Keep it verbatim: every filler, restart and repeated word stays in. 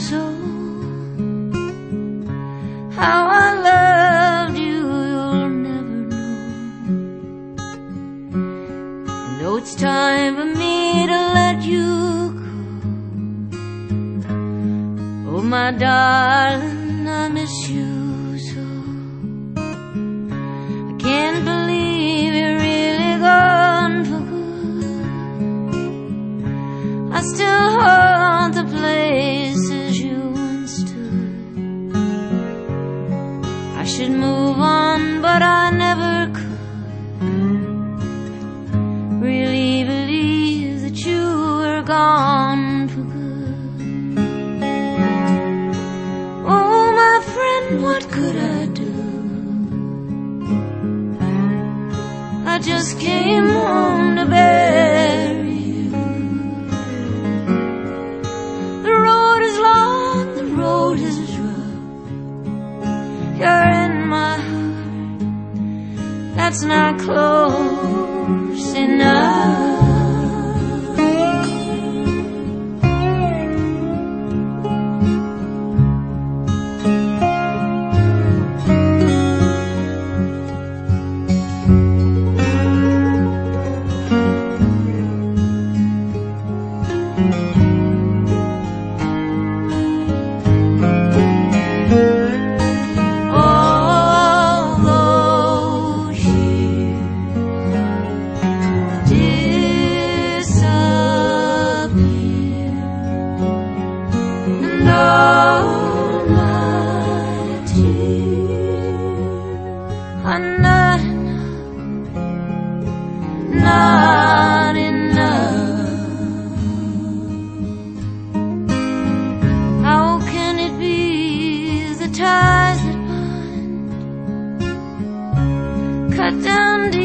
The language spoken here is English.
so. How I loved you, you'll never know. I know it's time for me to let you go. Oh, my darling, I miss you so. I can't believe you're really gone for good. I still haunt the places you once stood. I should move on, but I never could. Really believe that you were gone for good. Oh, my friend, what could I do? I just came home to bury you. The road is long, the road is rough. You're in my heart, that's not close enough. Not enough, not enough. How can it be the ties that bind cut down deep?